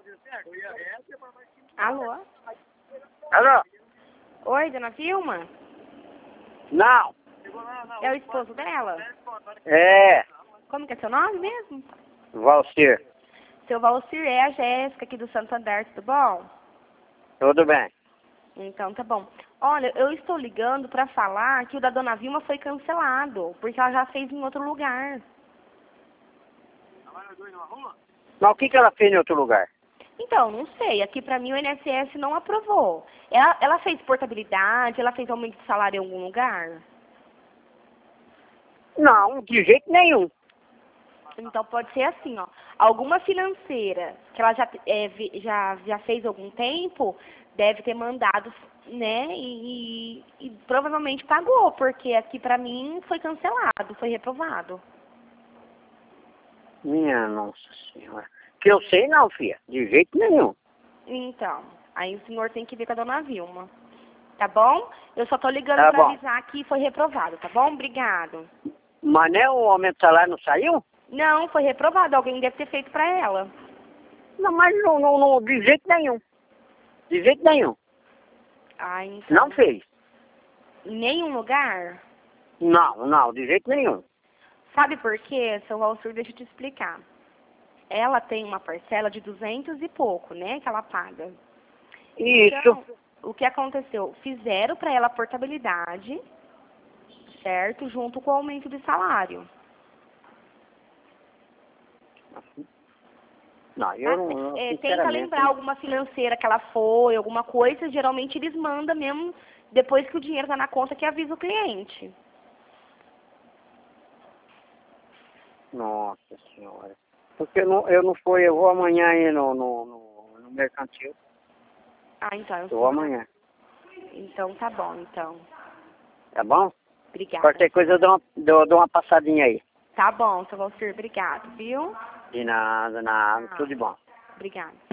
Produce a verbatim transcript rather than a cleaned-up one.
Alô? Alô? Oi, dona Vilma? Não. É o esposo dela? É, Como que é seu nome mesmo? Valcir. Seu Valcir, é a Jéssica aqui do Santander, tudo bom? Tudo bem. Então tá bom. Olha, eu estou ligando para falar que o da dona Vilma foi cancelado, porque ela já fez em outro lugar. Mas o que, que ela fez em outro lugar? Então, não sei, aqui pra mim o I N S S não aprovou. Ela, ela fez portabilidade, ela fez aumento de salário em algum lugar? Não, de jeito nenhum. Então pode ser assim, ó. Alguma financeira que ela já, é, vi- já, já fez algum tempo, deve ter mandado, né? E, e, e provavelmente pagou, porque aqui pra mim foi cancelado, foi reprovado. Minha nossa senhora. Que eu sei não, filha. De jeito nenhum. Então, aí o senhor tem que ver com a dona Vilma. Tá bom? Eu só tô ligando Tá pra bom. avisar que foi reprovado, tá bom? Obrigado. Mas né, o aumento do salário não saiu? Não, foi reprovado. Alguém deve ter feito pra ela. Não, mas não, não, não, de jeito nenhum. De jeito nenhum. Ah, então. Não fez. Em nenhum lugar? Não, não, de jeito nenhum. Sabe por quê, seu Valsur? Deixa eu te explicar. Ela tem uma parcela de duzentos e pouco, né, que ela paga. Isso. Então, o que aconteceu? Fizeram pra ela a portabilidade, certo? Junto com o aumento de salário. Não, eu não, não É, tenta sinceramente. lembrar alguma financeira que ela foi, alguma coisa, geralmente eles mandam mesmo depois que o dinheiro tá na conta que avisa o cliente. Nossa senhora. Porque eu não, eu não fui, eu vou amanhã aí no, no, no, no mercantil. Ah, então. Eu vou amanhã. Então tá bom, então. Tá bom? Obrigada. Qualquer coisa eu dou uma, dou, dou uma passadinha aí. Tá bom, seu Valcir, obrigado, viu? De nada, nada, tudo de bom. Obrigada.